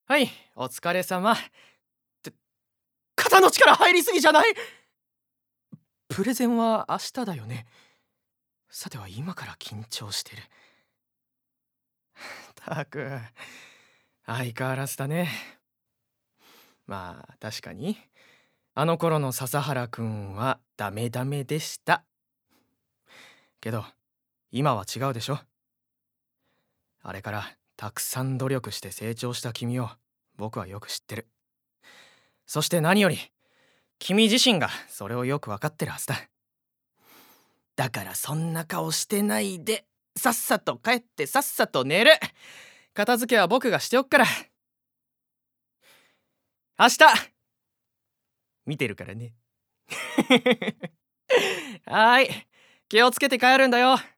はい、お疲れ様。って肩の力入りすぎじゃない？プレゼンは明日だよね。さては今から緊張してる。たく、相変わらずだね。まあ確かにあの頃の笹原くんはダメダメでした。けど今は違うでしょ。あれからたくさん努力して成長した君を僕はよく知ってる。そして何より君自身がそれをよく分かってるはずだ。だからそんな顔してないで、さっさと帰ってさっさと寝る。片付けは僕がしておくから。明日見てるからね。はーい、気をつけて帰るんだよ。